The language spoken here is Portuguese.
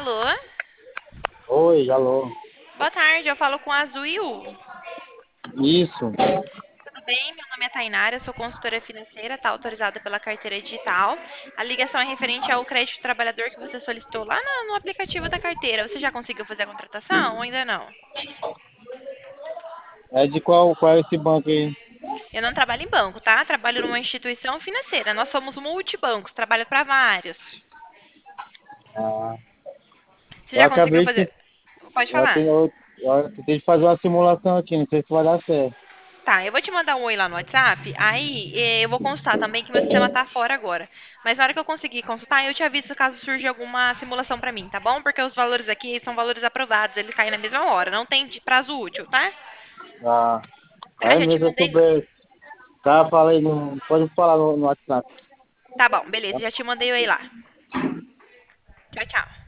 Alô? Oi, alô. Boa tarde, eu falo com a Azul. Isso. Tudo bem? Meu nome é Tainara, eu sou consultora financeira, está autorizada pela carteira digital. A ligação é referente ao crédito trabalhador que você solicitou lá no aplicativo da carteira. Você já conseguiu fazer a contratação ou ainda não? É de qual é esse banco aí? Eu não trabalho em banco, tá? Trabalho numa instituição financeira. Nós somos multibancos, trabalho para vários. Ah, Você eu já conseguiu acabei fazer? de. Pode Eu, falar. tenho, eu tentei fazer uma simulação aqui, não sei se vai dar certo. Tá, eu vou te mandar um oi lá no WhatsApp, aí eu vou consultar também que meu sistema tá fora agora. Mas na hora que eu conseguir consultar, eu te aviso caso surja alguma simulação pra mim, tá bom? Porque os valores aqui são valores aprovados, eles caem na mesma hora, não tem prazo útil, tá? Ah, Tá, aí já te mesmo eu mandei. souber. Tá, falei, não pode falar no WhatsApp. Tá bom, beleza, já te mandei o oi lá. Tchau, tchau.